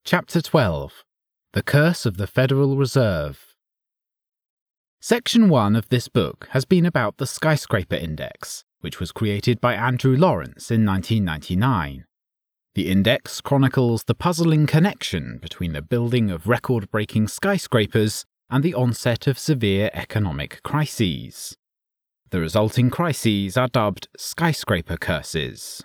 Chapter 12. The Curse of the Federal Reserve. Section 1 of this book has been about the Skyscraper Index, which was created by Andrew Lawrence in 1999. The index chronicles the puzzling connection between the building of record-breaking skyscrapers and the onset of severe economic crises. The resulting crises are dubbed skyscraper curses.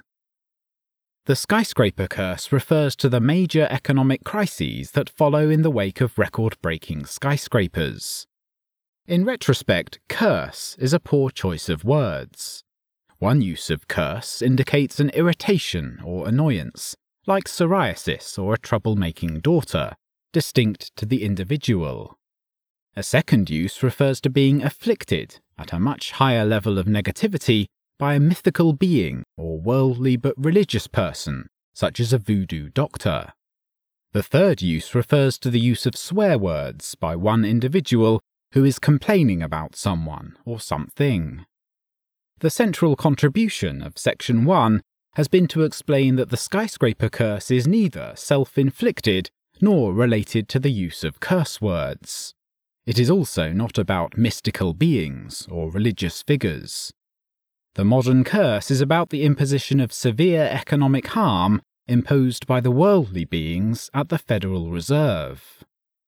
The skyscraper curse refers to the major economic crises that follow in the wake of record-breaking skyscrapers. In retrospect, curse is a poor choice of words. One use of curse indicates an irritation or annoyance, like psoriasis or a troublemaking daughter, distinct to the individual. A second use refers to being afflicted, at a much higher level of negativity, by a mythical being or worldly but religious person, such as a voodoo doctor. The third use refers to the use of swear words by one individual who is complaining about someone or something. The central contribution of Section 1 has been to explain that the skyscraper curse is neither self-inflicted nor related to the use of curse words. It is also not about mystical beings or religious figures. The modern curse is about the imposition of severe economic harm imposed by the worldly beings at the Federal Reserve.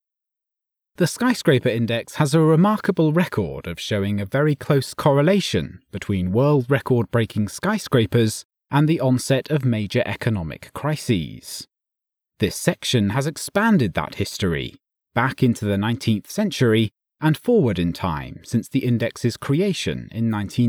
The Skyscraper Index has a remarkable record of showing a very close correlation between world record-breaking skyscrapers and the onset of major economic crises. This section has expanded that history back into the 19th century and forward in time since the index's creation in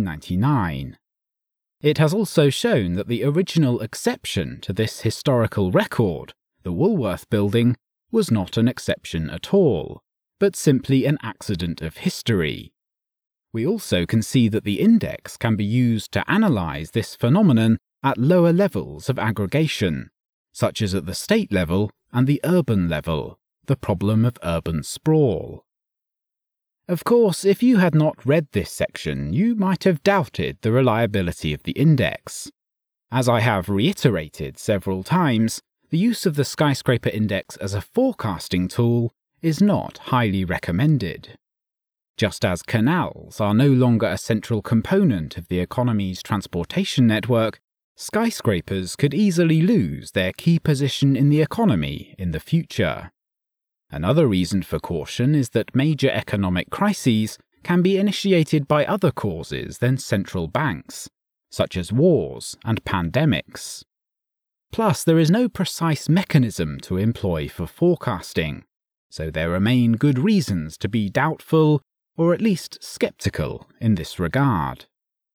1999. It has also shown that the original exception to this historical record, the Woolworth Building, was not an exception at all, but simply an accident of history. We also can see that the index can be used to analyse this phenomenon at lower levels of aggregation, such as at the state level and the urban level, the problem of urban sprawl. Of course, if you had not read this section, you might have doubted the reliability of the index. As I have reiterated several times, the use of the Skyscraper Index as a forecasting tool is not highly recommended. Just as canals are no longer a central component of the economy's transportation network, skyscrapers could easily lose their key position in the economy in the future. Another reason for caution is that major economic crises can be initiated by other causes than central banks, such as wars and pandemics. Plus, there is no precise mechanism to employ for forecasting, so there remain good reasons to be doubtful or at least skeptical in this regard.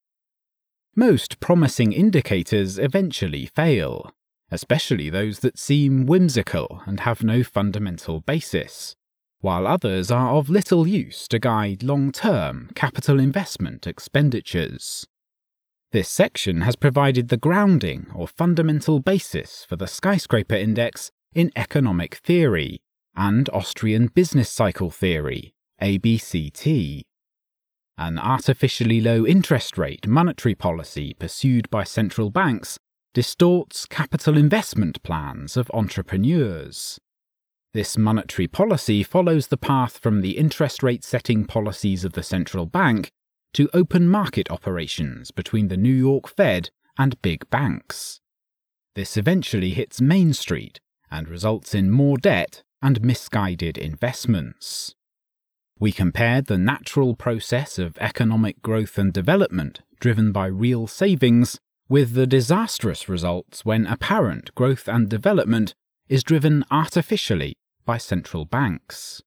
Most promising indicators eventually fail, especially those that seem whimsical and have no fundamental basis, while others are of little use to guide long-term capital investment expenditures. This section has provided the grounding or fundamental basis for the Skyscraper Index in economic theory and Austrian business cycle theory, ABCT. An artificially low interest rate monetary policy pursued by central banks distorts capital investment plans of entrepreneurs. This monetary policy follows the path from the interest rate setting policies of the central bank to open market operations between the New York Fed and big banks. This eventually hits Main Street and results in more debt and misguided investments. We compared the natural process of economic growth and development driven by real savings with the disastrous results when apparent growth and development is driven artificially by central banks.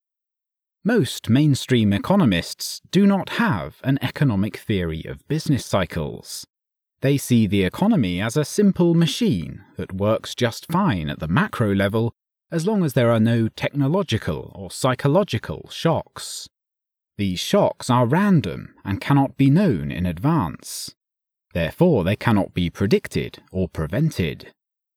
Most mainstream economists do not have an economic theory of business cycles. They see the economy as a simple machine that works just fine at the macro level as long as there are no technological or psychological shocks. These shocks are random and cannot be known in advance. Therefore, they cannot be predicted or prevented.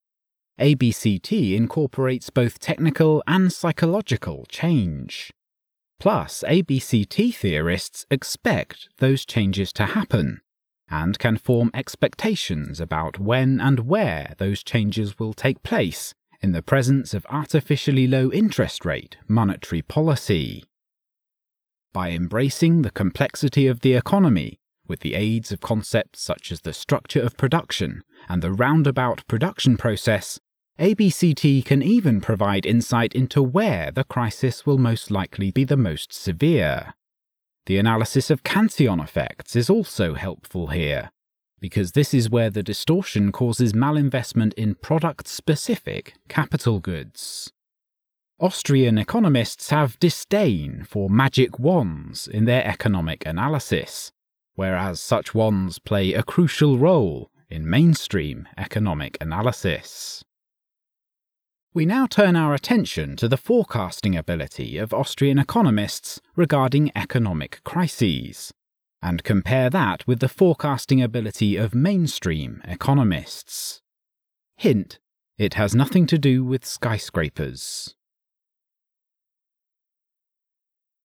ABCT incorporates both technical and psychological change. Plus, ABCT theorists expect those changes to happen, and can form expectations about when and where those changes will take place in the presence of artificially low interest rate monetary policy. By embracing the complexity of the economy, with the aids of concepts such as the structure of production and the roundabout production process, ABCT can even provide insight into where the crisis will most likely be the most severe. The analysis of Cantillon effects is also helpful here, because this is where the distortion causes malinvestment in product-specific capital goods. Austrian economists have disdain for magic wands in their economic analysis, whereas such wands play a crucial role in mainstream economic analysis. We now turn our attention to the forecasting ability of Austrian economists regarding economic crises, and compare that with the forecasting ability of mainstream economists. Hint: it has nothing to do with skyscrapers.